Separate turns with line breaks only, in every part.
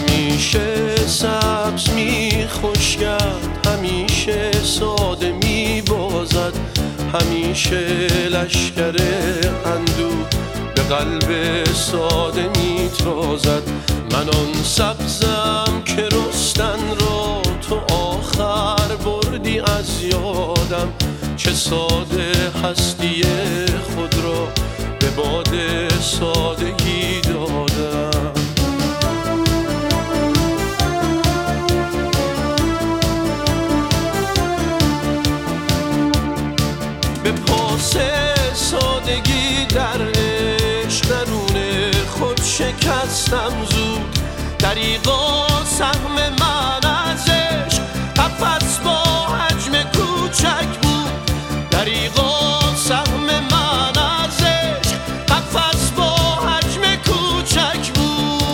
همیشه سبز می‌خشکد، همیشه ساده می‌بازد، همیشه لشکر اندوه به قلب ساده می‌تازد. من آن سبزم که رستن را تو آخر بردی از یادم، چه ساده هستی خود را به باد سادگی دادم. به پاس سادگی در عشق درون خود شکستم زود، دریغا سهم من از عشق قفس با حجم کوچک بود، دریغا سهم من از عشق قفس با حجم کوچک بود.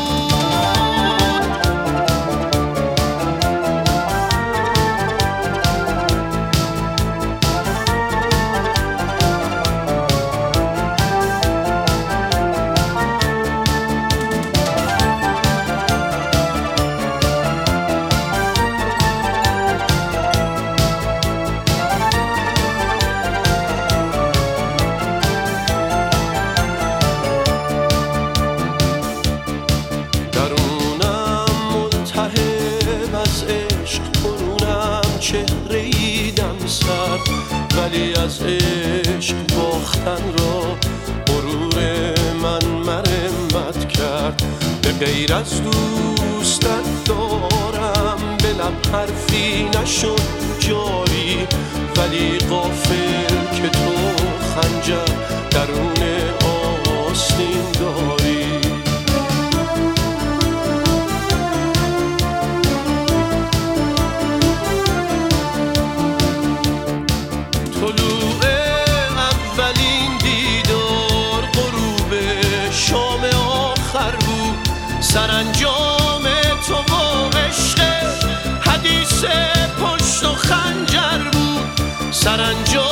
چهره ایدم سر، ولی از عشق باختن را غرور من مرمت کرد. به غیر از دوستت دارم به لب حرفی نشد جاری، ولی غافل که تو خنجر درون آستین داری. سرانجام تو و عشق حدیث پشت و خنجر بود، سرانجام